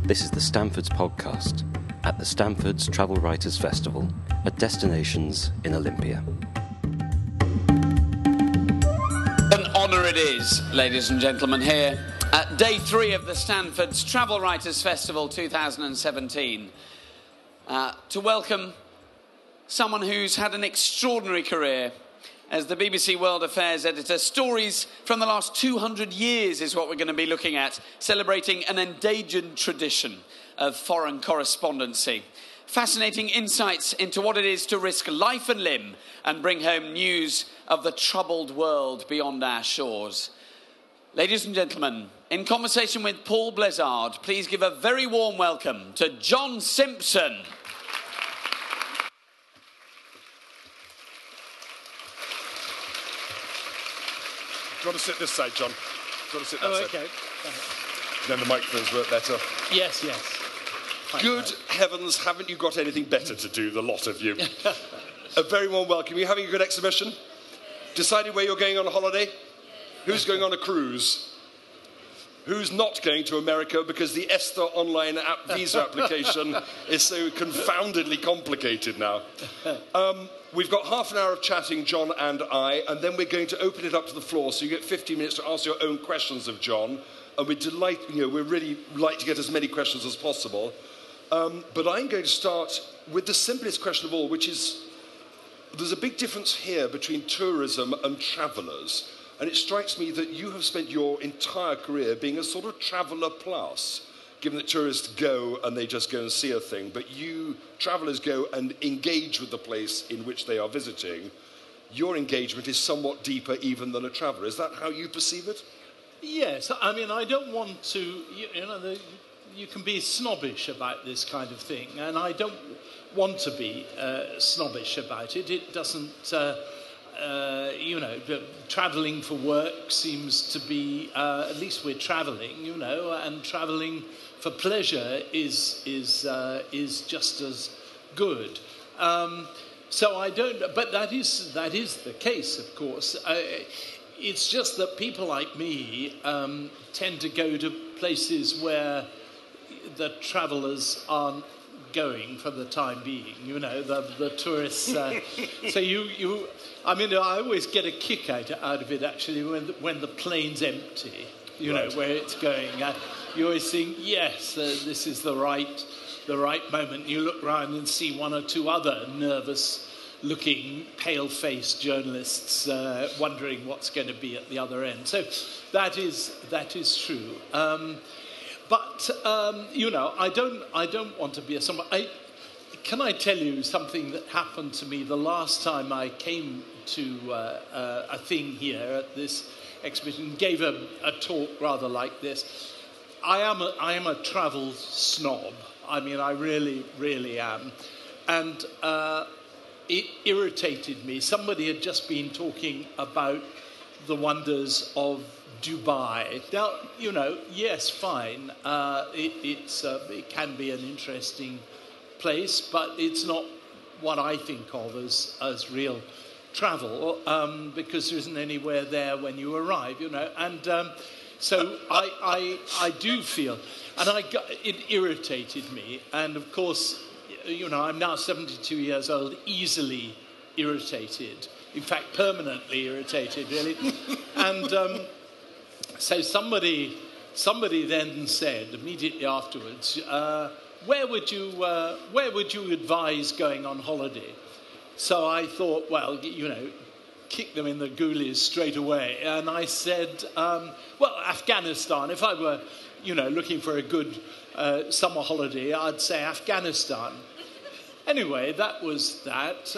This is the Stamfords podcast at the Stamfords Travel Writers Festival at Destinations in Olympia. An honour it is, ladies and gentlemen, here at day 3 of the Stamfords Travel Writers Festival 2017 to welcome someone who's had an extraordinary career as the BBC World Affairs editor. Stories from the last 200 years is what we're going to be looking at, celebrating an endangered tradition of foreign correspondency. Fascinating insights into what it is to risk life and limb and bring home news of the troubled world beyond our shores. Ladies and gentlemen, in conversation with Paul Blezard, please give a very warm welcome to John Simpson. Do you want to sit this side, John? Do you want to sit that side? Okay. Then the microphones work better. Yes. Good heavens, haven't you got anything better to do, the lot of you? A very warm welcome. Are you having a good exhibition? Decided where you're going on a holiday? Who's going on a cruise? Who's not going to America because the ESTA online visa application is so confoundedly complicated now? We've got half an hour of chatting, John and I, and then we're going to open it up to the floor, so you get 15 minutes to ask your own questions of John. And we'd really like to get as many questions as possible. But I'm going to start with the simplest question of all, which is, there's a big difference here between tourism and travellers. And it strikes me that you have spent your entire career being a sort of traveller plus, given that tourists go and they just go and see a thing, but you, travellers, go and engage with the place in which they are visiting. Your engagement is somewhat deeper even than a traveller. Is that how you perceive it? Yes, I mean, I don't want to, you can be snobbish about this kind of thing, and I don't want to be snobbish about it. It doesn't, travelling for work seems to be, at least we're travelling, and travelling for pleasure is just as good. So I don't, but that is the case, of course. It's just that people like me tend to go to places where the travellers aren't going for the time being, the tourists. So I always get a kick out of it, actually, when the plane's empty, right. Where it's going. You always think, yes, this is the right moment. You look round and see one or two other nervous-looking, pale-faced journalists wondering what's going to be at the other end. So that is true. But I don't want to be a someone. Can I tell you something that happened to me the last time I came to a thing here at this exhibition? Gave a talk rather like this. I am a travel snob. I mean, I really, really am, and it irritated me. Somebody had just been talking about the wonders of Dubai. Now, yes, fine. It can be an interesting place, but it's not what I think of as real travel, because there isn't anywhere there when you arrive, And so I do feel, and it irritated me. And of course, I'm now 72 years old, easily irritated. In fact, permanently irritated, really. And so somebody then said immediately afterwards, where would you advise going on holiday? So I thought, well, kick them in the goolies straight away. And I said, Afghanistan. If I were, looking for a good summer holiday, I'd say Afghanistan. Anyway, that was that.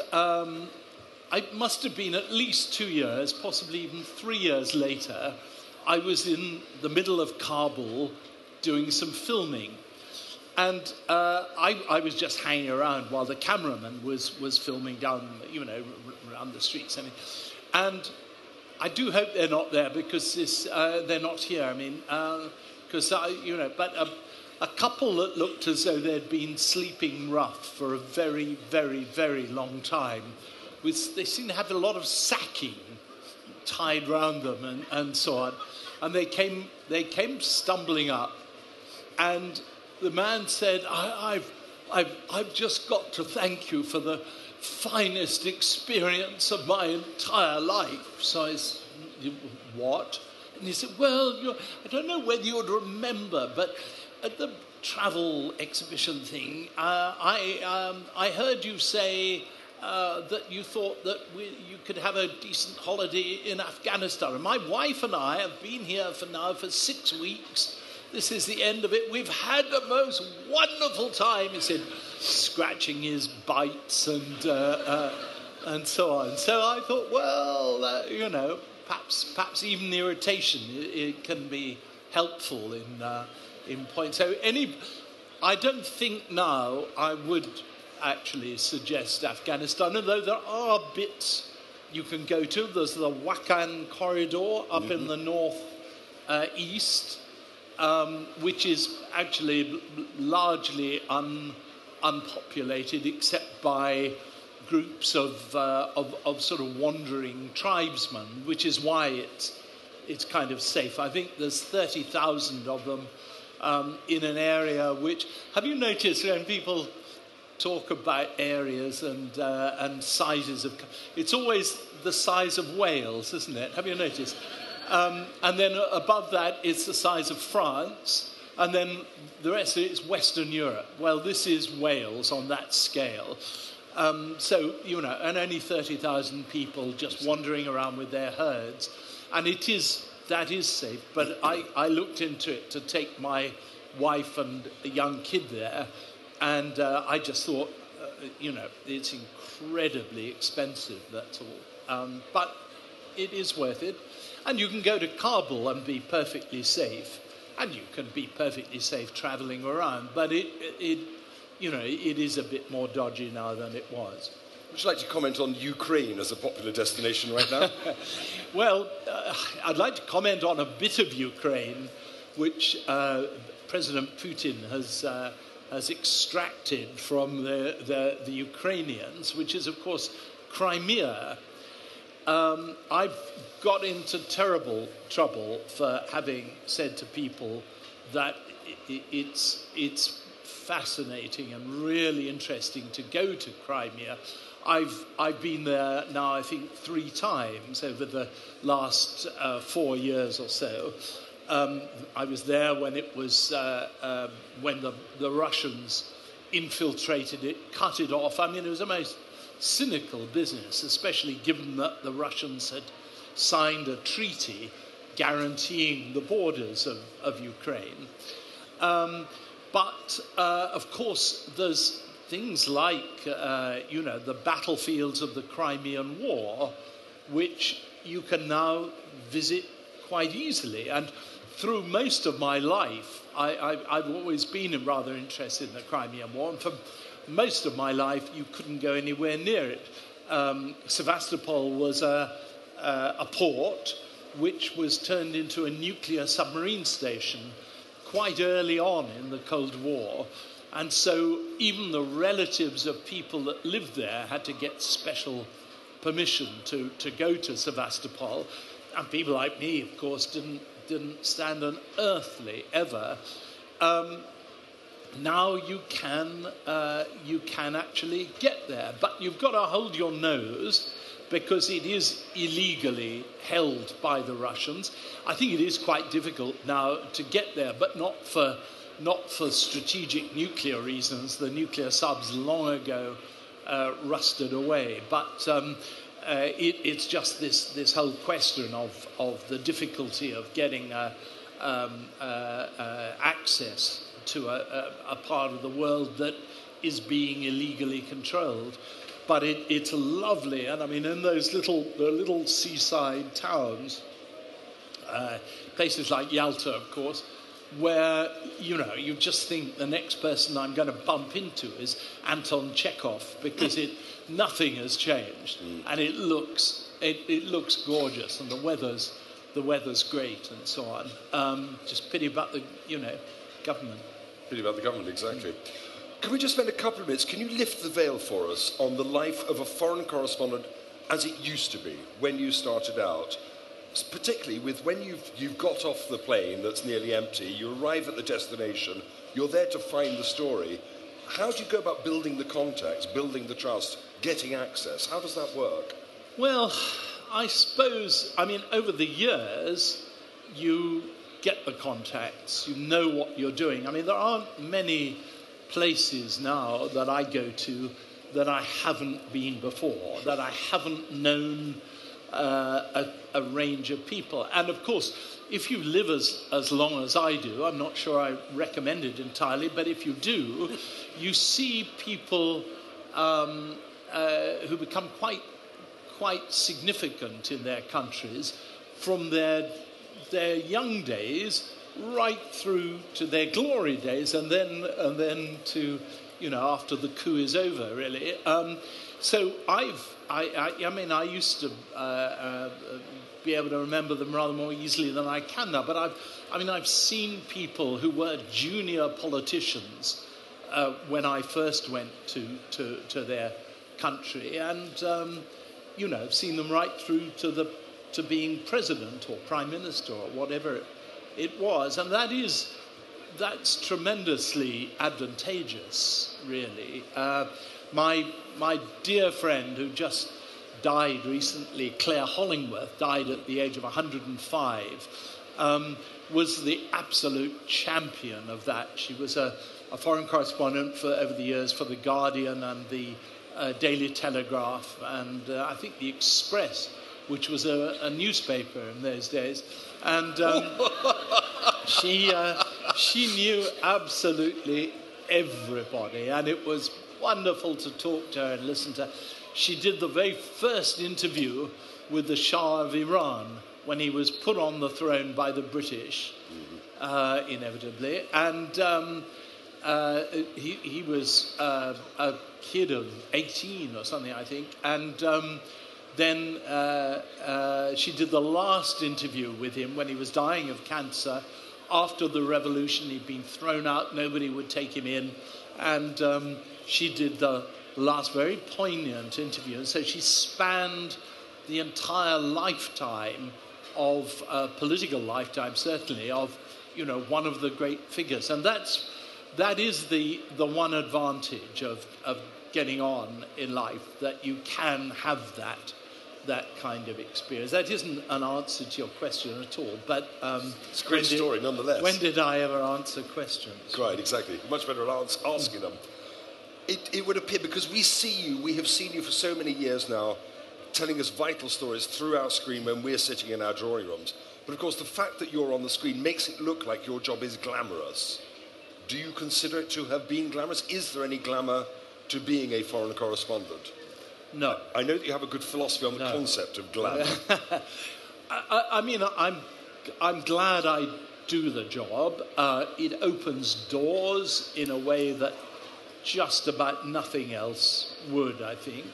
I must have been at least 2 years, possibly even 3 years later. I was in the middle of Kabul doing some filming. And I was just hanging around while the cameraman was filming down, around the streets. And I do hope they're not there because they're not here. I mean, but a couple that looked as though they'd been sleeping rough for a very, very, very long time. They seemed to have a lot of sacking tied round them and so on. And they came stumbling up, and the man said, I've just got to thank you for the finest experience of my entire life. So I said, what? And he said, well, I don't know whether you'd remember, but at the travel exhibition thing, I heard you say that you thought that you could have a decent holiday in Afghanistan. And my wife and I have been here for 6 weeks. This is the end of it. We've had the most wonderful time, he said, scratching his bites and so on. So I thought, well, perhaps even the irritation, it can be helpful in point. So I don't think now I would actually suggest Afghanistan, although there are bits you can go to. There's the Wakhan corridor up in the north east, which is actually largely unpopulated except by groups of sort of wandering tribesmen, which is why it's kind of safe. I think there's 30,000 of them in an area which, have you noticed when people talk about areas and sizes of, it's always the size of Wales, isn't it? Have you noticed? And then above that, it's the size of France, and then the rest of it is Western Europe. Well, this is Wales on that scale. So, and only 30,000 people just wandering around with their herds. And that is safe. But I looked into it to take my wife and a young kid there, and I just thought, it's incredibly expensive, that's all. But it is worth it. And you can go to Kabul and be perfectly safe, and you can be perfectly safe travelling around. But it is a bit more dodgy now than it was. Would you like to comment on Ukraine as a popular destination right now? Well, I'd like to comment on a bit of Ukraine, which President Putin has extracted from the Ukrainians, which is, of course, Crimea. I've got into terrible trouble for having said to people that it's fascinating and really interesting to go to Crimea. I've been there now, I think, 3 times over the last 4 years or so. I was there when it was when the Russians infiltrated it, cut it off. I mean, it was the most cynical business, especially given that the Russians had signed a treaty guaranteeing the borders of Ukraine. But, of course, there's things like, the battlefields of the Crimean War, which you can now visit quite easily. And through most of my life, I've always been rather interested in the Crimean War, and for most of my life, you couldn't go anywhere near it. Sevastopol was a port which was turned into a nuclear submarine station quite early on in the Cold War. And so even the relatives of people that lived there had to get special permission to go to Sevastopol. And people like me, of course, didn't stand an earthly ever. Now you can actually get there, but you've got to hold your nose because it is illegally held by the Russians. I think it is quite difficult now to get there, but not for strategic nuclear reasons. The nuclear subs long ago rusted away, but it's just this whole question of the difficulty of getting access to a part of the world that is being illegally controlled. But it's lovely, and I mean, in those little seaside towns, places like Yalta, of course, where you just think the next person I'm going to bump into is Anton Chekhov, because nothing has changed, and it looks gorgeous, and the weather's great, and so on. Just pity about the government. Pity about the government, exactly. Can we just spend a couple of minutes? Can you lift the veil for us on the life of a foreign correspondent as it used to be when you started out? particularly with when you've got off the plane that's nearly empty, you arrive at the destination, you're there to find the story. How do you go about building the contacts, building the trust, getting access? How does that work? Well, I suppose, over the years, you get the contacts, you know what you're doing. There aren't many places now that I go to that I haven't been before, that I haven't known a range of people. And of course, if you live as long as I do, I'm not sure I recommend it entirely, but if you do, you see people who become quite significant in their countries from their young days right through to their glory days, and then to, after the coup is over, really. So I used to be able to remember them rather more easily than I can now. But I've seen people who were junior politicians when I first went to their country, and I've seen them right through to being president or prime minister or whatever it was, and that's tremendously advantageous, really. My dear friend who just died recently, Claire Hollingworth, died at the age of 105, was the absolute champion of that. She was a foreign correspondent over the years for The Guardian and the Daily Telegraph, and I think The Express, which was a newspaper in those days. And she knew absolutely everybody, and it was wonderful to talk to her and listen to her. She did the very first interview with the Shah of Iran when he was put on the throne by the British, inevitably. And he was a kid of 18 or something, I think. And then she did the last interview with him when he was dying of cancer. After the revolution, he'd been thrown out, nobody would take him in. And she did the last very poignant interview. And so she spanned the entire lifetime of, political lifetime certainly, of, one of the great figures. And that is the one advantage of getting on in life, that you can have that kind of experience. That isn't an answer to your question at all, but it's a great story nonetheless. When did I ever answer questions? Right, exactly. Much better asking them. It would appear, because we have seen you for so many years now, telling us vital stories through our screen when we're sitting in our drawing rooms. But of course, the fact that you're on the screen makes it look like your job is glamorous. Do you consider it to have been glamorous? Is there any glamour to being a foreign correspondent? No. I know that you have a good philosophy on the concept of glamour. I'm glad I do the job. It opens doors in a way that just about nothing else would, I think.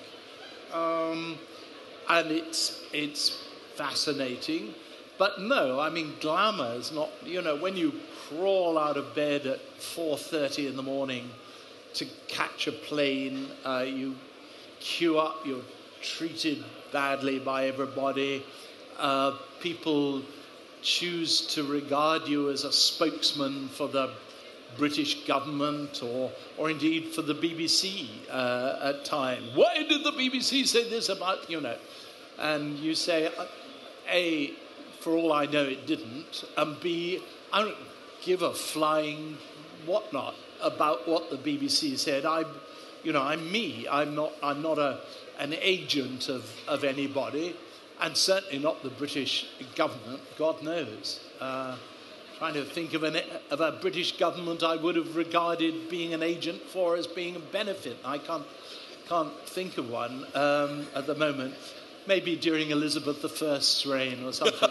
And it's fascinating. But no, glamour is not, when you crawl out of bed at 4:30 in the morning to catch a plane, you queue up, you're treated badly by everybody. People choose to regard you as a spokesman for the British government or indeed for the BBC at times. Why did the BBC say this about, And you say, A, for all I know it didn't, and B, I don't give a flying whatnot about what the BBC said. I'm me. I'm not an agent of anybody, and certainly not the British government. God knows. Trying to think of a British government I would have regarded being an agent for as being a benefit. I can't think of one at the moment. Maybe during Elizabeth I's reign or something.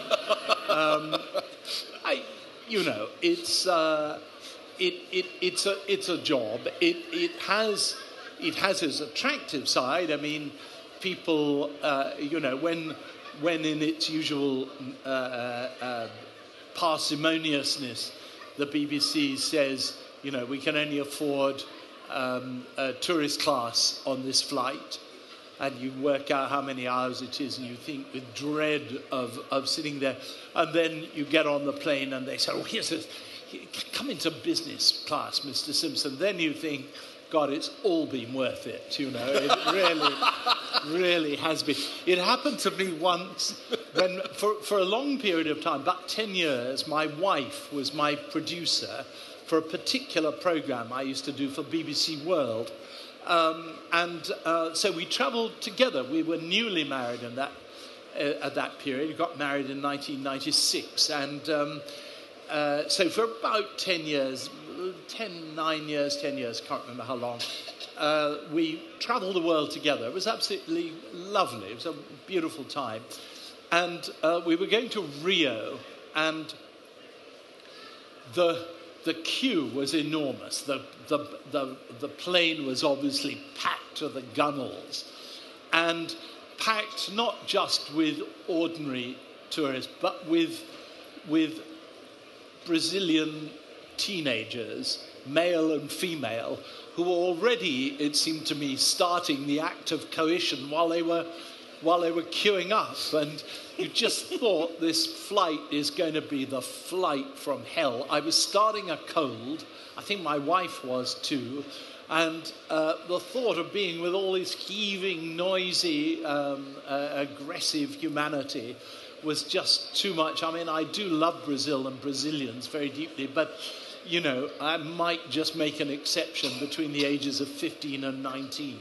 It's a job. It has its attractive side. People, when in its usual parsimoniousness, the BBC says, we can only afford a tourist class on this flight. and you work out how many hours it is, and you think with dread of sitting there. And then you get on the plane and they say, oh, come into business class, Mr. Simpson. Then you think, God, it's all been worth it, you know. It really has been. It happened to me once when, for a long period of time, about 10 years, my wife was my producer for a particular program I used to do for BBC World. So we travelled together. We were newly married at that period. We got married in 1996. And so for about 10 years, 9 years, 10 years, can't remember how long, we travelled the world together. It was absolutely lovely. It was a beautiful time. And we were going to Rio, and the queue was enormous. The plane was obviously packed to the gunwales, and packed not just with ordinary tourists, but with Brazilian teenagers, male and female, who were already, it seemed to me, starting the act of coition while they were queuing up. And you just thought this flight is going to be the flight from hell. I was starting a cold. I think my wife was too. And the thought of being with all this heaving, noisy, aggressive humanity was just too much. I mean, I do love Brazil and Brazilians very deeply, but, you know, I might just make an exception between the ages of 15 and 19.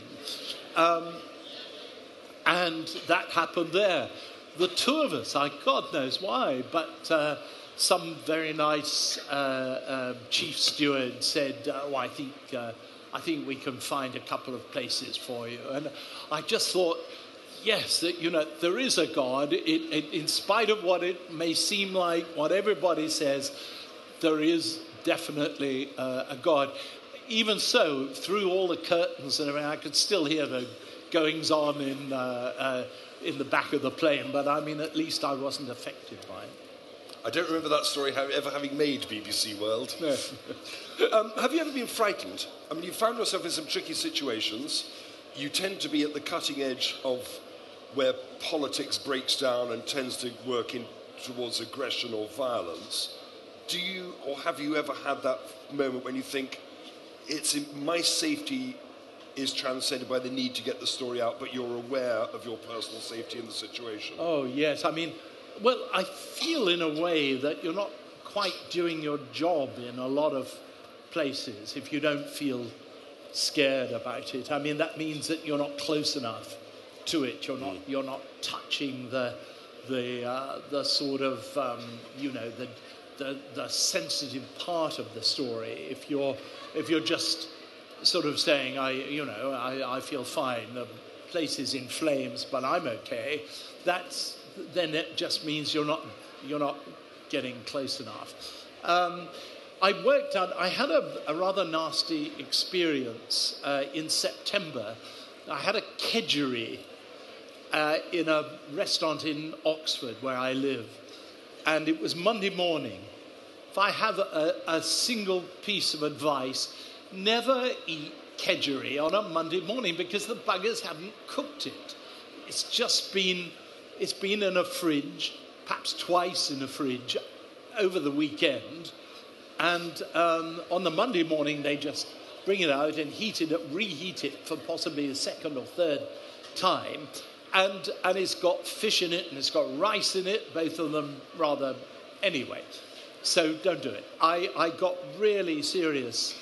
And that happened there. The two of us, God knows why, but some very nice chief steward said, I think we can find a couple of places for you. And I just thought, yes, that, you know, there is a God. In spite of what it may seem like, what everybody says, there is definitely a God. Even so, through all the curtains and everything, I could still hear the goings on in the back of the plane, but I mean, at least I wasn't affected by it. I don't remember that story ever having made BBC World. No. Have you ever been frightened? I mean, you found yourself in some tricky situations. You tend to be at the cutting edge of where politics breaks down and tends to work in towards aggression or violence. Do you, or have you ever had that moment when you think, my safety is transcended by the need to get the story out, but you're aware of your personal safety in the situation? Oh, yes. I mean, well, I feel in a way that you're not quite doing your job in a lot of places if you don't feel scared about it. I mean, that means that you're not close enough to it. You're not touching the sort of the sensitive part of the story. If you're just sort of saying, I feel fine, the place is in flames, but I'm okay, then it just means you're not getting close enough. I had a rather nasty experience in September. I had a kedgeree in a restaurant in Oxford where I live, and it was Monday morning. If I have a single piece of advice, never eat kedgeree on a Monday morning because the buggers haven't cooked it. It's been in a fridge, perhaps twice in a fridge, over the weekend. And on the Monday morning, they just bring it out and reheat it for possibly a second or third time. And it's got fish in it and it's got rice in it, both of them rather... Anyway, so don't do it. I got really serious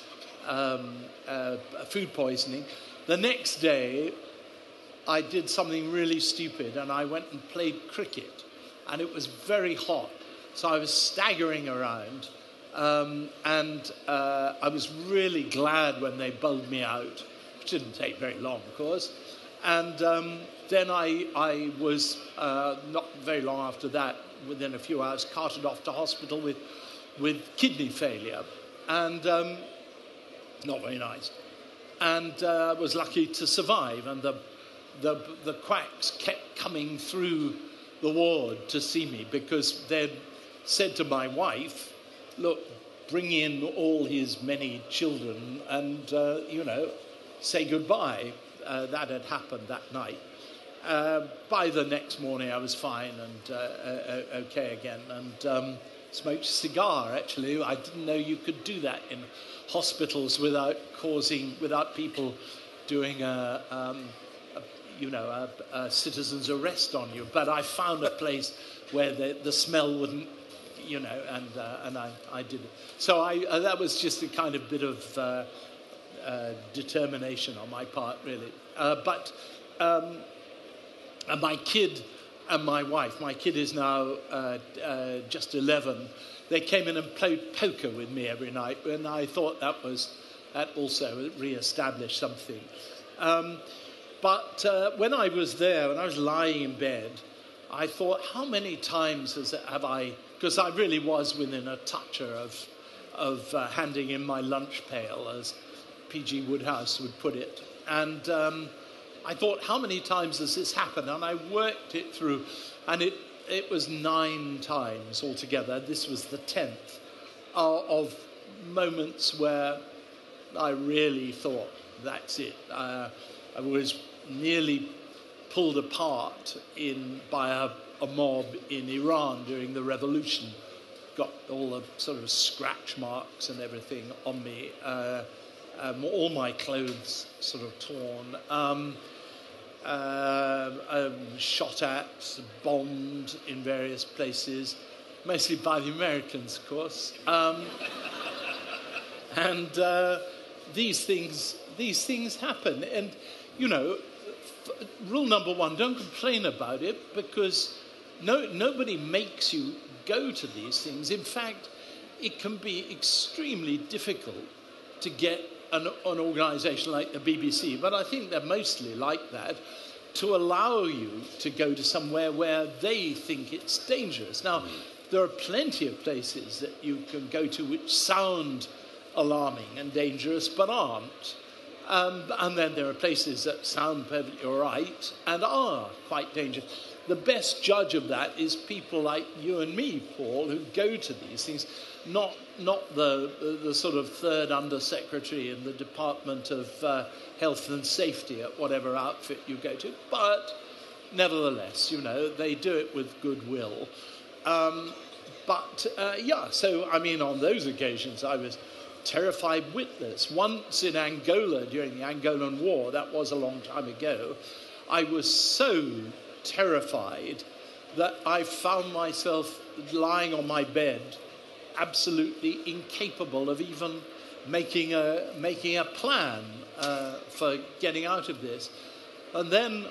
food poisoning. The next day, I did something really stupid and I went and played cricket. And it was very hot. So I was staggering around. And I was really glad when they bowled me out, which didn't take very long, of course. And then I was, not very long after that, within a few hours, carted off to hospital with kidney failure. And not very nice. And was lucky to survive. And the quacks kept coming through the ward to see me because they'd said to my wife, look, bring in all his many children and, say goodbye. that had happened that night. By the next morning, I was fine and okay again, and smoked a cigar. Actually, I didn't know you could do that in hospitals without people doing a citizen's arrest on you. But I found a place where the smell wouldn't, and I did it. So that was just a kind of bit of determination on my part, really. But my kid and my wife, my kid is now just 11, they came in and played poker with me every night, and I thought that also re-established something. But when I was there, when I was lying in bed, I thought, how many times have I, because I really was within a toucher of handing in my lunch pail, as P.G. Wodehouse would put it. And I thought, how many times has this happened? And I worked it through, and it was 9 times altogether. This was the 10th of moments where I really thought, that's it. I was nearly pulled apart by a mob in Iran during the revolution. Got all the sort of scratch marks and everything on me. All my clothes sort of torn. Shot at, bombed in various places, mostly by the Americans, of course. And these things happen. And, rule number 1, don't complain about it, because nobody makes you go to these things. In fact, it can be extremely difficult to get an organisation like the BBC, but I think they're mostly like that, to allow you to go to somewhere where they think it's dangerous. Now, there are plenty of places that you can go to which sound alarming and dangerous, but aren't. And then there are places that sound perfectly all right and are quite dangerous. The best judge of that is people like you and me, Paul, who go to these things, not the sort of third undersecretary in the Department of Health and Safety at whatever outfit you go to, but nevertheless, they do it with goodwill. So, on those occasions I was terrified witless. Once in Angola during the Angolan War, that was a long time ago, I was so terrified that I found myself lying on my bed, absolutely incapable of even making a plan for getting out of this. And then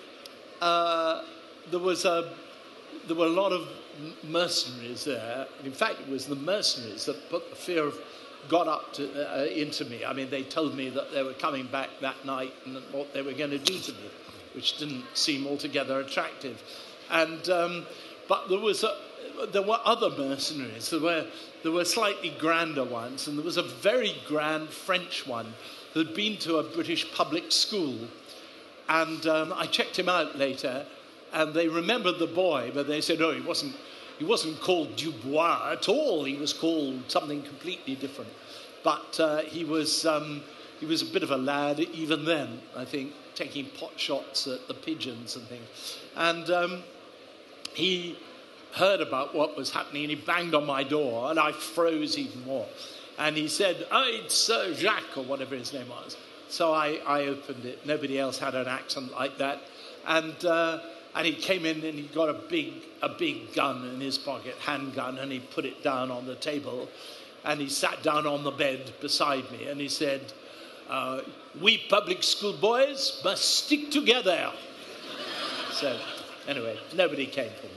there were a lot of mercenaries there. In fact, it was the mercenaries that put the fear got up into me. They told me that they were coming back that night and what they were going to do to me, which didn't seem altogether attractive. And but there were other mercenaries. There were slightly grander ones, and there was a very grand French one who had been to a British public school. And I checked him out later, and they remembered the boy, but they said, he wasn't called Dubois at all. He was called something completely different. But he was a bit of a lad even then, I think, taking pot shots at the pigeons and things. And he heard about what was happening, and he banged on my door, and I froze even more. And he said, it's Sir Jacques, or whatever his name was. So I opened it. Nobody else had an accent like that. And he came in and he got a big gun in his pocket, handgun, and he put it down on the table. And he sat down on the bed beside me, and he said, we public school boys must stick together. So, anyway, nobody came for me.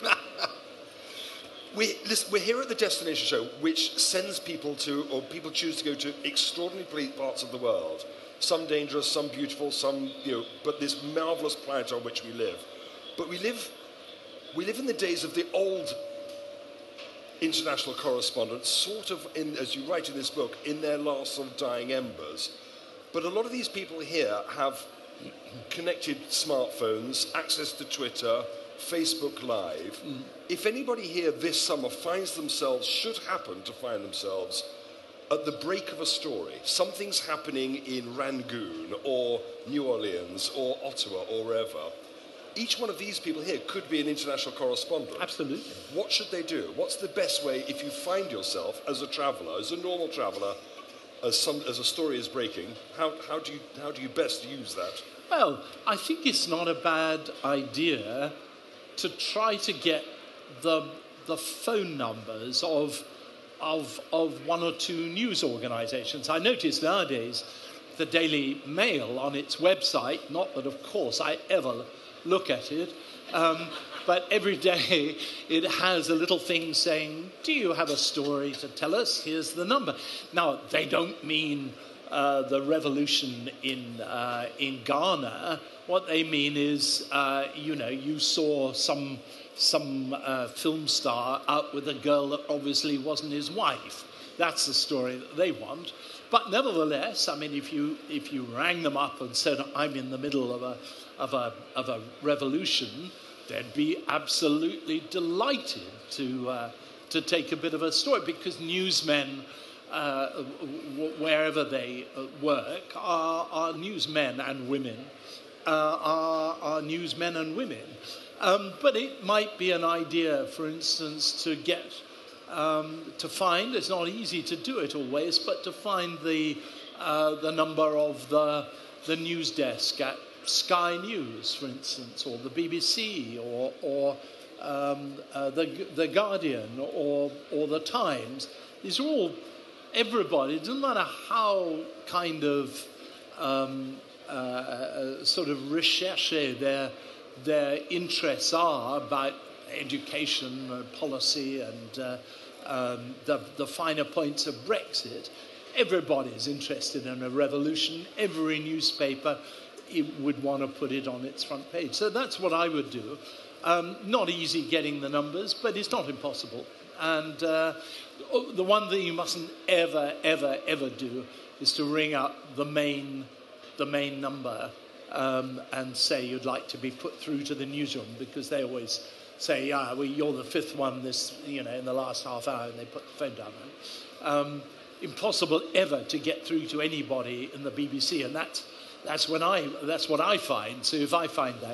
We're here at the Destination Show, which sends people or people choose to go to extraordinary parts of the world. Some dangerous, some beautiful, some, but this marvellous planet on which we live. But we live in the days of the old international correspondents, sort of, as you write in this book, in their last sort of dying embers. But a lot of these people here have connected smartphones, access to Twitter, Facebook Live. If anybody here this summer should happen to find themselves at the break of a story, something's happening in Rangoon or New Orleans or Ottawa or wherever, each one of these people here could be an international correspondent. Absolutely. What should they do? What's the best way if you find yourself as a traveller, as a normal traveller, as a story is breaking? How do you best use that? Well, I think it's not a bad idea to try to get the phone numbers of one or two news organisations. I notice nowadays the Daily Mail on its website, not that of course I ever look at it, but every day it has a little thing saying, do you have a story to tell us? Here's the number. Now, they don't mean the revolution in Ghana. What they mean is, you saw some film star out with a girl that obviously wasn't his wife. That's the story that they want. But nevertheless, I mean, if you rang them up and said, I'm in the middle of a revolution, they'd be absolutely delighted to take a bit of a story, because newsmen, wherever they work, are newsmen and women, are newsmen and women. But it might be an idea, for instance, to get to find, it's not easy to do it always, but to find the number of the news desk at Sky News, for instance, or the BBC, or the Guardian, or the Times. These are all, everybody, it doesn't matter how kind of sort of recherche their interests are about education, policy, and the finer points of Brexit. Everybody's interested in a revolution. Every newspaper would want to put it on its front page. So that's what I would do. Not easy getting the numbers, but it's not impossible. And the one thing you mustn't ever, ever, ever do is to ring up the main number and say you'd like to be put through to the newsroom, because they always say, you're the fifth one in the last half hour, and they put the phone down. Impossible ever to get through to anybody in the BBC, and that's what I find. So if I find that,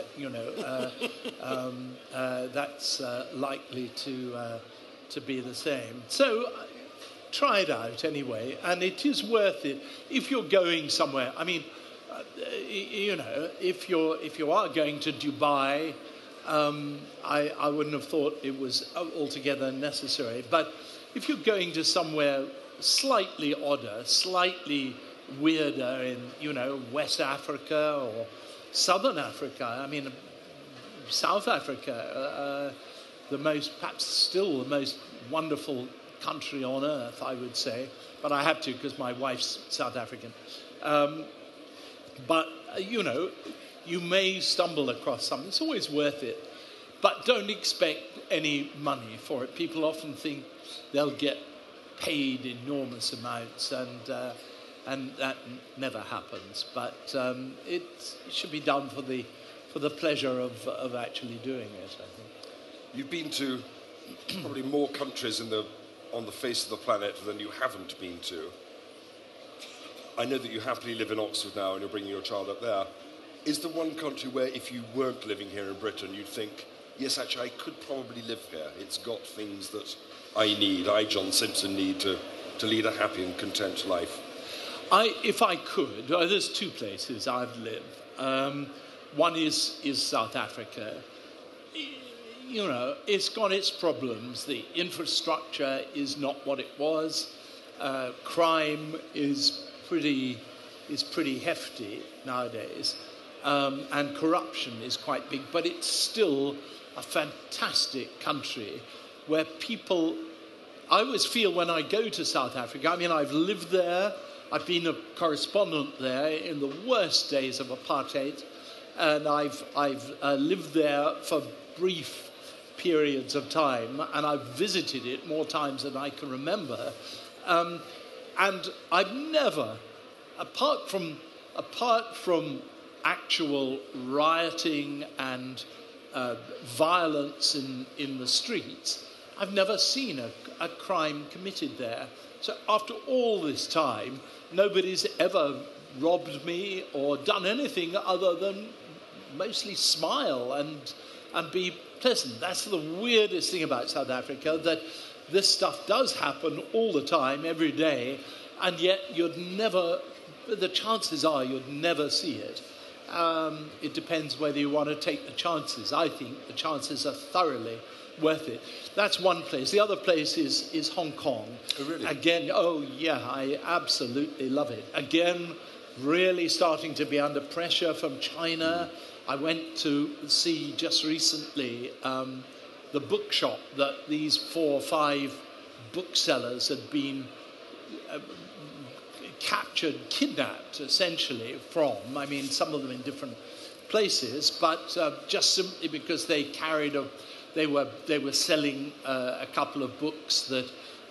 that's likely to be the same. So try it out anyway, and it is worth it if you're going somewhere. I mean, if you are going to Dubai, I wouldn't have thought it was altogether necessary. But if you're going to somewhere slightly odder, slightly weirder in, West Africa or Southern Africa, I mean, South Africa, perhaps still the most wonderful country on earth, I would say. But I have to, because my wife's South African. But, you may stumble across something. It's always worth it. But don't expect any money for it. People often think they'll get paid enormous amounts, and that never happens. But it should be done for the pleasure of actually doing it, I think. You've been to probably more countries on the face of the planet than you haven't been to. I know that you happily live in Oxford now and you're bringing your child up there. Is there one country where, if you weren't living here in Britain, you'd think, yes, actually, I could probably live here. It's got things that I, John Simpson, need to lead a happy and content life? If I could, there's two places I've lived. One is South Africa. It's got its problems. The infrastructure is not what it was. Crime is pretty hefty nowadays, and corruption is quite big. But it's still a fantastic country where people. I always feel when I go to South Africa. I mean, I've lived there. I've been a correspondent there in the worst days of apartheid, and I've lived there for brief periods of time, and I've visited it more times than I can remember. And I've never, apart from actual rioting and violence in the streets, I've never seen a crime committed there. So after all this time, nobody's ever robbed me or done anything other than mostly smile and be pleasant. That's the weirdest thing about South Africa, that this stuff does happen all the time, every day, and yet the chances are you'd never see it. It depends whether you want to take the chances. I think the chances are thoroughly worth it. That's one place. The other place is Hong Kong. Oh, really? Again, oh yeah, I absolutely love it. Again, really starting to be under pressure from China. I went to see just recently the bookshop that these 4 or 5 booksellers had been kidnapped essentially from. I mean, some of them in different places, but just simply because they were selling a couple of books that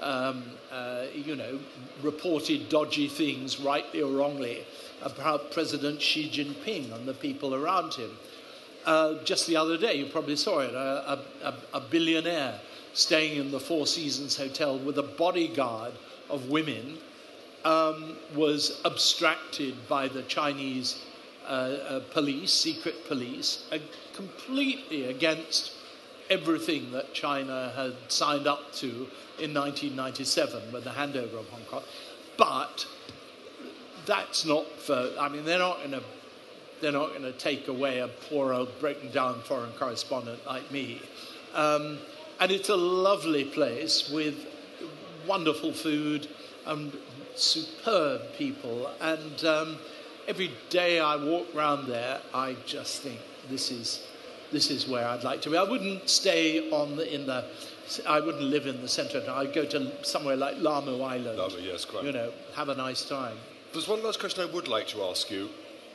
reported dodgy things, rightly or wrongly, about President Xi Jinping and the people around him. Just the other day, you probably saw it, a billionaire staying in the Four Seasons Hotel with a bodyguard of women was abstracted by the Chinese police, secret police, completely against everything that China had signed up to in 1997 with the handover of Hong Kong. But that's not for, I mean, they're not going to take away a poor old broken down foreign correspondent like me. And it's a lovely place with wonderful food and superb people. And every day I walk around there, I just think this is where I'd like to be. I wouldn't stay I wouldn't live in the centre. I'd go to somewhere like Lamu Island. Lamu, yes, quite. Have a nice time. There's one last question I would like to ask you.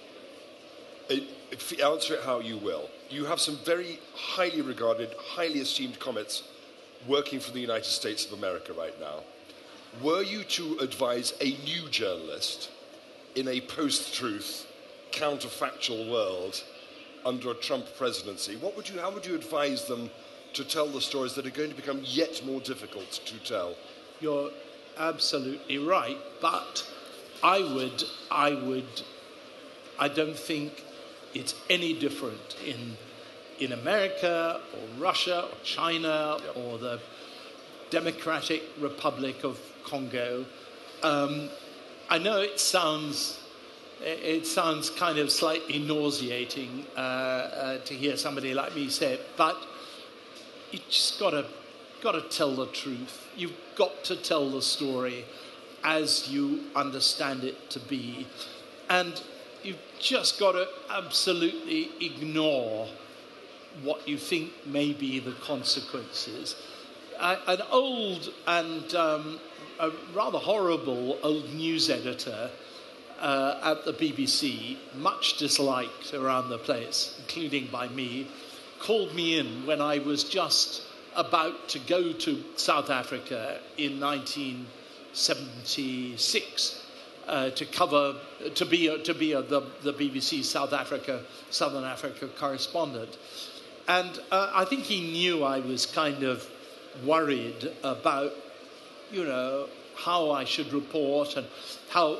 Answer it how you will. You have some very highly regarded, highly esteemed comets working for the United States of America right now. Were you to advise a new journalist in a post-truth, counterfactual world under a Trump presidency, how would you advise them to tell the stories that are going to become yet more difficult to tell? You're absolutely right, but I don't think it's any different in America or Russia or China or the Democratic Republic of Congo. I know it sounds kind of slightly nauseating to hear somebody like me say it, but you just got to tell the truth. You've got to tell the story as you understand it to be, and you've just got to absolutely ignore what you think may be the consequences. An old and a rather horrible old news editor at the BBC, much disliked around the place, including by me, called me in when I was just about to go to South Africa in 1976 to be the BBC Southern Africa correspondent, and I think he knew I was kind of worried about how I should report and how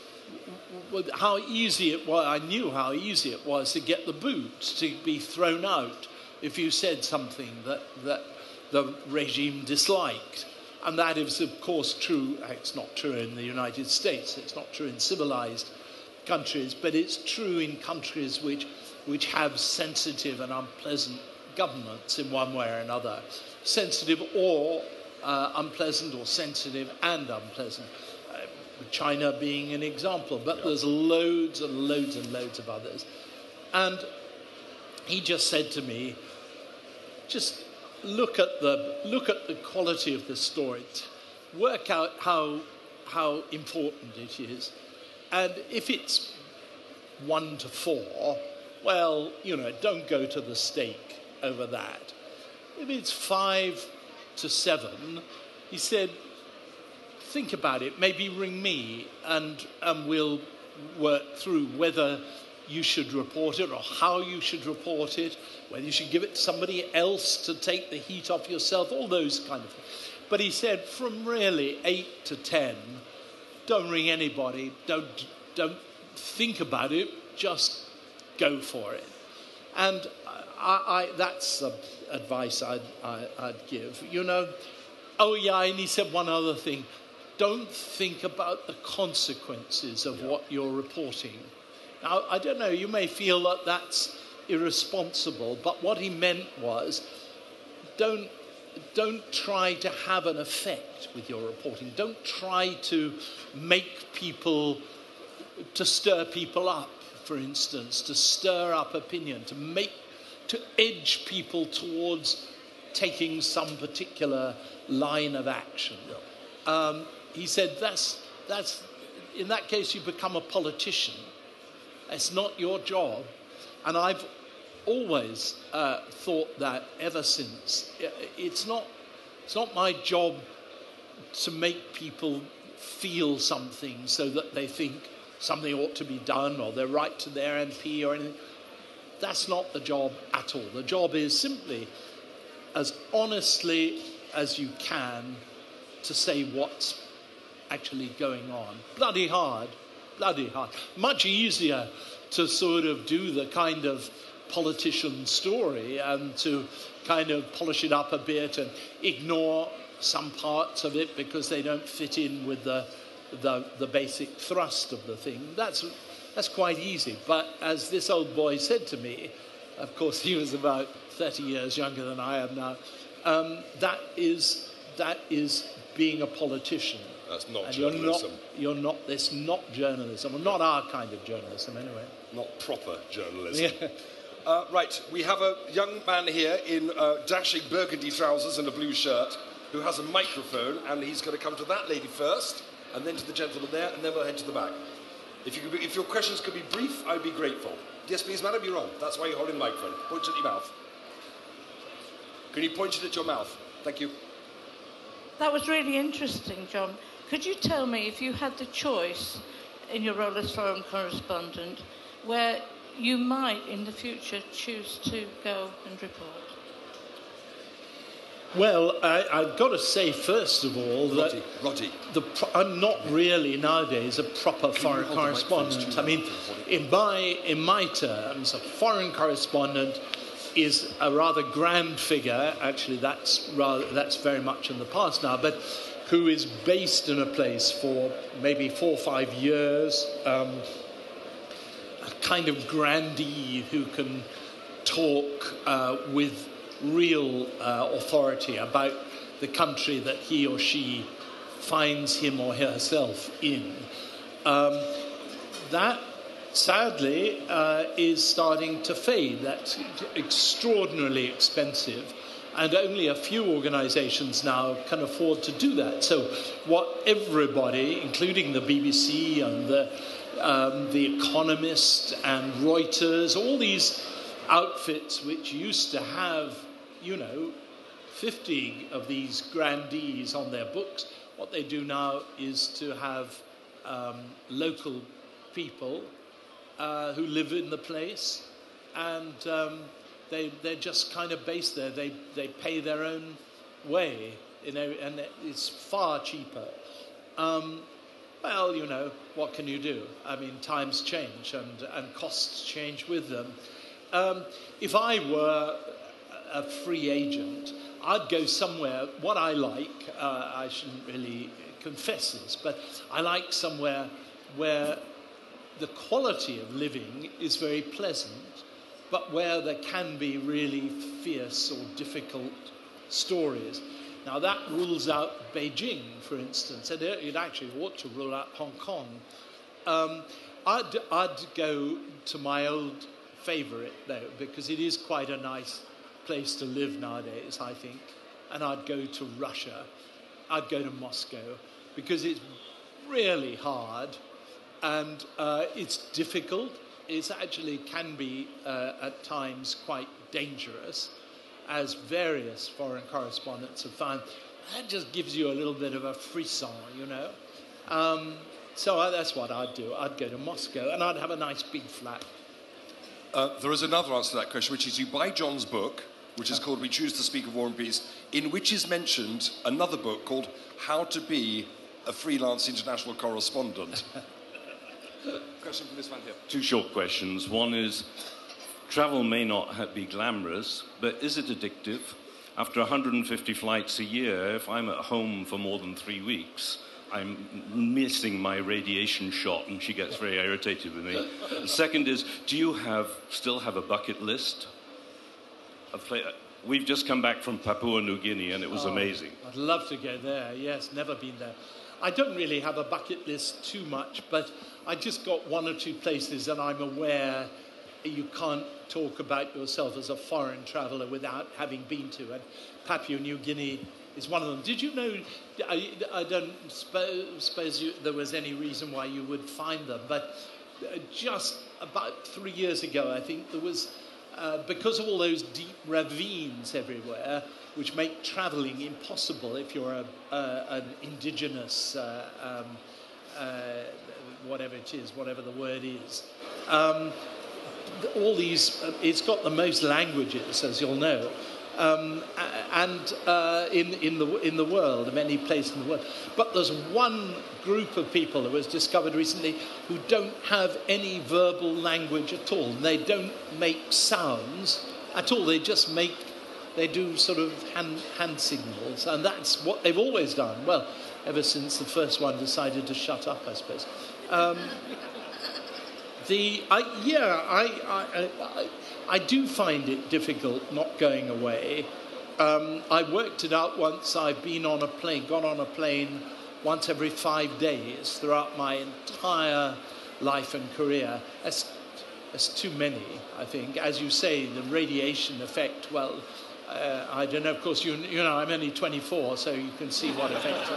easy it was. I knew how easy it was to get the boot, to be thrown out if you said something that the regime disliked. And that is, of course, true. It's not true in the United States. It's not true in civilized countries. But it's true in countries which have sensitive and unpleasant governments in one way or another. Sensitive or unpleasant, or sensitive and unpleasant. China being an example. But there's loads and loads and loads of others. And he just said to me, just look at the quality of the story, work out how important it is, and if it's 1 to 4, well, don't go to the stake over that. If it's 5 to 7, he said, think about it. Maybe ring me, and we'll work through whether you should report it or how you should report it, whether you should give it to somebody else to take the heat off yourself, all those kind of things. But he said from really 8 to 10, don't ring anybody, don't think about it, just go for it. And that's advice I'd give. You know, oh yeah, and he said one other thing. Don't think about the consequences of what you're reporting. Now, I don't know, you may feel that that's irresponsible, but what he meant was don't try to have an effect with your reporting. Don't try to make people, to stir people up, for instance, to stir up opinion, to edge people towards taking some particular line of action. He said that's in that case you become a politician. It's not your job. And I've always thought that ever since. It's not my job to make people feel something so that they think something ought to be done or they're right to their MP or anything. That's not the job at all. The job is simply, as honestly as you can, to say what's actually going on. Bloody hard. Much easier to sort of do the kind of politician story and to kind of polish it up a bit and ignore some parts of it because they don't fit in with the basic thrust of the thing. That's quite easy. But as this old boy said to me, of course he was about 30 years younger than I am now, that is being a politician. That's not and journalism. It's not journalism, or not our kind of journalism anyway. Not proper journalism. Yeah. Right, we have a young man here in dashing burgundy trousers and a blue shirt who has a microphone, and he's going to come to that lady first, and then to the gentleman there, and then we'll head to the back. If your questions could be brief, I'd be grateful. Yes, please, madam, you're on. That's why you're holding the microphone. Point it at your mouth. Can you point it at your mouth? Thank you. That was really interesting, John. Could you tell me, if you had the choice in your role as foreign correspondent, where you might in the future choose to go and report? Well, I've got to say, first of all, that Roddy. I'm not really nowadays a proper foreign correspondent. I mean, in my terms, a foreign correspondent is a rather grand figure. Actually, that's very much in the past now, but who is based in a place for maybe 4 or 5 years, a kind of grandee who can talk with real authority about the country that he or she finds him or herself in. That, sadly, is starting to fade. That's extraordinarily expensive, and only a few organisations now can afford to do that. So what everybody, including the BBC and the Economist and Reuters, all these outfits which used to have, 50 of these grandees on their books, what they do now is to have local people who live in the place, and they're just kind of based there. They pay their own way, and it's far cheaper. Well, what can you do? I mean, times change and costs change with them. If I were a free agent, I'd go somewhere. What I like, I shouldn't really confess this, but I like somewhere where the quality of living is very pleasant, but where there can be really fierce or difficult stories. Now, that rules out Beijing, for instance, and it actually ought to rule out Hong Kong. I'd go to my old favourite, though, because it is quite a nice place to live nowadays, I think, and I'd go to Russia. I'd go to Moscow, because it's really hard, and it's difficult. It actually can be, at times, quite dangerous, as various foreign correspondents have found. That just gives you a little bit of a frisson, So that's what I'd do. I'd go to Moscow, and I'd have a nice big flat. There is another answer to that question, which is you buy John's book. which is called We Choose to Speak of War and Peace, in which is mentioned another book called How to Be a Freelance International Correspondent. Question from this one here. Two short questions. One is, travel may not be glamorous, but is it addictive? After 150 flights a year, if I'm at home for more than 3 weeks, I'm missing my radiation shot, and she gets very irritated with me. The second is, do you still have a bucket list? We've just come back from Papua New Guinea, and it was amazing. I'd love to go there. Yes, never been there. I don't really have a bucket list too much, but I just got one or two places, and I'm aware you can't talk about yourself as a foreign traveller without having been to. And Papua New Guinea is one of them. Did you know, I don't suppose there was any reason why you would find them, but just about 3 years ago, I think, there was, because of all those deep ravines everywhere, which make travelling impossible if you're an indigenous, whatever it is, whatever the word is. All these, it's got the most languages, as you'll know, and in the world, of any place in the world. But there's one group of people that was discovered recently who don't have any verbal language at all. They don't make sounds at all. They do sort of hand signals, and that's what they've always done. Well, ever since the first one decided to shut up, I suppose. I do find it difficult not going away. I worked it out once. I've gone on a plane once every 5 days throughout my entire life and career. That's too many, I think. As you say, the radiation effect, well, I don't know, of course, you know, I'm only 24, so you can see what effect.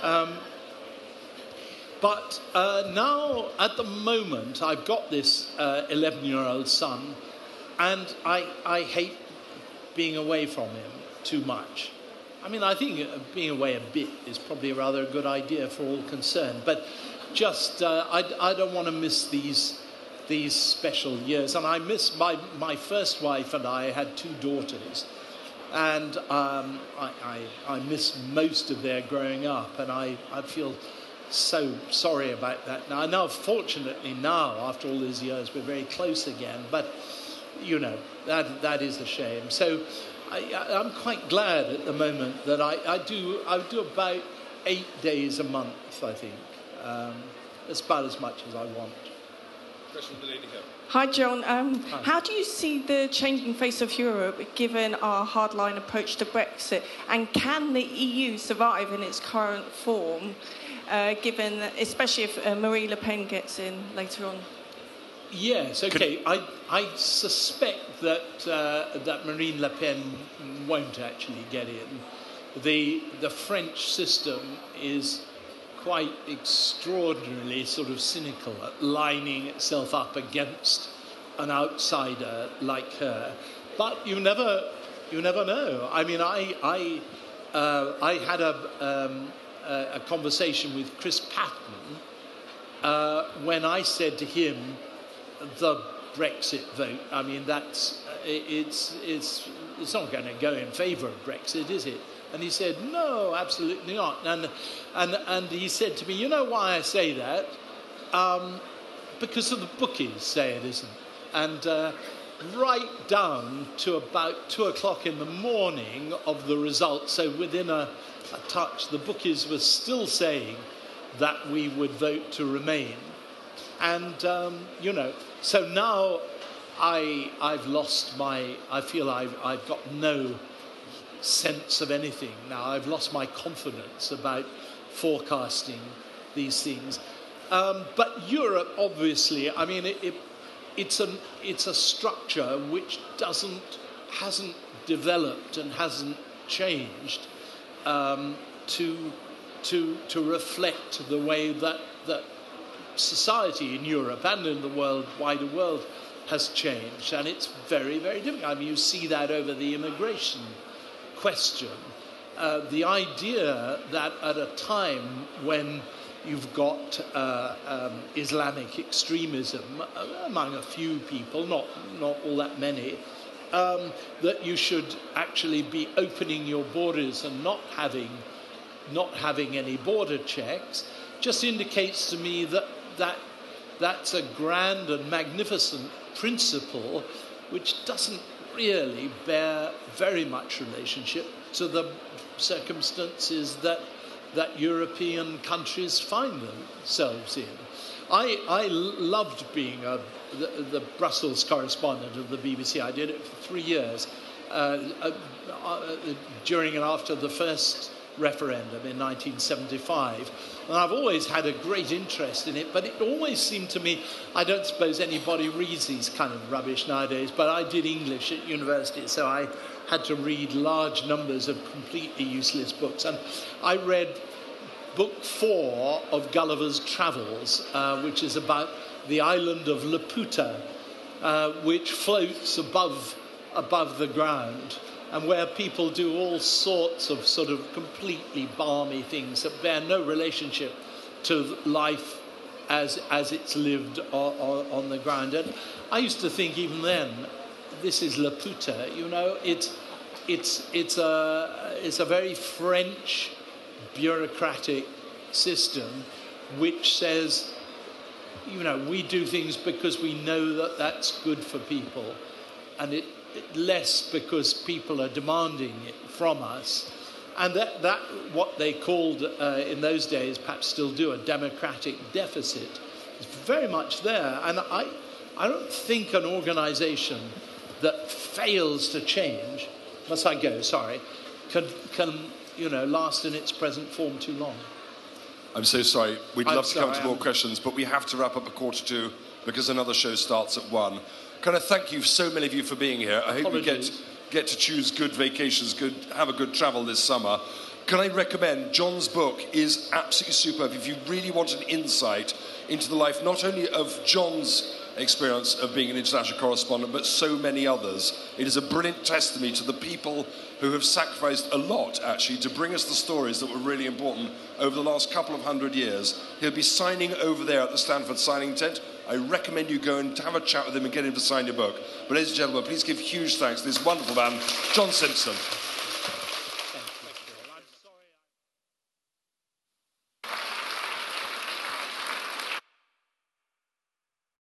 But now, at the moment, I've got this 11-year-old son, and I hate being away from him too much. I mean, I think being away a bit is probably rather a good idea for all concerned, but just, I don't want to miss these special years. And I miss my first wife, and I had 2 daughters, and I miss most of their growing up, and I feel so sorry about that now. Now, fortunately, after all these years, we're very close again, but, you know, that is a shame. So I'm quite glad at the moment that I do about 8 days a month, I think. It's about as much as I want. Question from the lady here. Hi, John. How do you see the changing face of Europe given our hardline approach to Brexit? And can the EU survive in its current form, given, especially if Marine Le Pen gets in later on? Yes, okay. I suspect that Marine Le Pen won't actually get in. The French system is quite extraordinarily sort of cynical at lining itself up against an outsider like her. But you never know. I mean, I had a conversation with Chris Patten when I said to him, the Brexit vote, I mean, it's not going to go in favour of Brexit, is it? And he said, no, absolutely not. And he said to me, you know why I say that? Because of the bookies say it isn't. And right down to about 2 o'clock in the morning of the result, so within a touch, the bookies were still saying that we would vote to remain. And, you know, so now I feel I've got no sense of anything now. I've lost my confidence about forecasting these things. But Europe, obviously, I mean, it's a structure which hasn't developed and hasn't changed to reflect the way that society in Europe and in the wider world has changed, and it's very, very difficult. I mean, you see that over the immigration question. The idea that at a time when you've got Islamic extremism among a few people, not all that many, that you should actually be opening your borders and not having any border checks just indicates to me that's a grand and magnificent principle which doesn't really bear very much relationship to the circumstances that European countries find themselves in. I loved being the Brussels correspondent of the BBC. I did it for 3 years during and after the first referendum in 1975. And I've always had a great interest in it, but it always seemed to me, I don't suppose anybody reads these kind of rubbish nowadays, but I did English at university, so I had to read large numbers of completely useless books. And I read book 4 of Gulliver's Travels, which is about the island of Laputa, which floats above the ground, and where people do all sorts of sort of completely balmy things that bear no relationship to life as it's lived on the ground. And I used to think even then, this is Laputa, you know, it's a very French bureaucratic system which says, you know, we do things because we know that that's good for people, and it less because people are demanding it from us. And that what they called in those days, perhaps still do, a democratic deficit, is very much there. And I don't think an organisation that fails to change, must I go, sorry, can last in its present form too long. I'm so sorry. We'd love to come to more questions, but we have to wrap up at 1:45 because another show starts at 1. Can I thank you, so many of you, for being here? I hope you get to choose good vacations, have a good travel this summer. Can I recommend, John's book is absolutely superb. If you really want an insight into the life, not only of John's experience of being an international correspondent, but so many others. It is a brilliant testimony to the people who have sacrificed a lot, actually, to bring us the stories that were really important over the last couple of 100 years. He'll be signing over there at the Stanford signing tent. I recommend you go and have a chat with him and get him to sign your book. But ladies and gentlemen, please give huge thanks to this wonderful man, John Simpson.